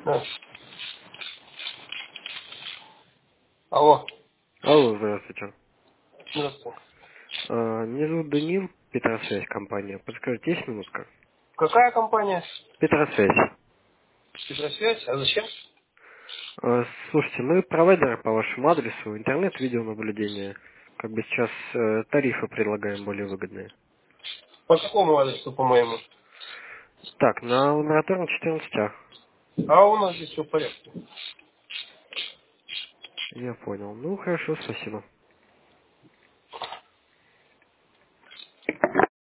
Да. Алло. Алло, здравствуйте. Здравствуйте. Меня зовут Данил, Петросвязь компания. Подскажите, есть минутка? Какая компания? Петросвязь. Петросвязь? А зачем? Слушайте, мы провайдеры по вашему адресу, интернет-видеонаблюдение. Как бы сейчас тарифы предлагаем более выгодные. По какому адресу, по-моему? Так, на лабораторном 14А. А у нас здесь все в порядке. Я понял. Ну, хорошо, спасибо.